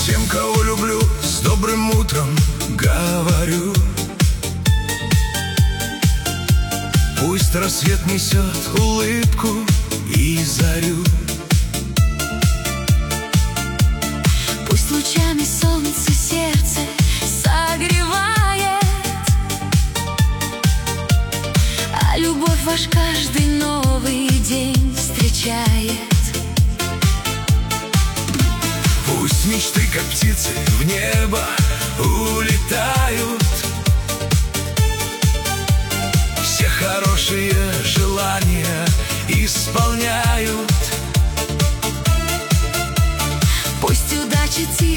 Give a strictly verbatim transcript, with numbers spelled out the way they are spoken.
Всем, кого люблю, с добрым утром говорю. Пусть рассвет несет улыбку и зарю. Пусть лучами солнца сердце согревает, а любовь ваш каждый новый день встречает. Пусть мечты, как птицы, в небо улетают. Все хорошие желания исполняют. Пусть удача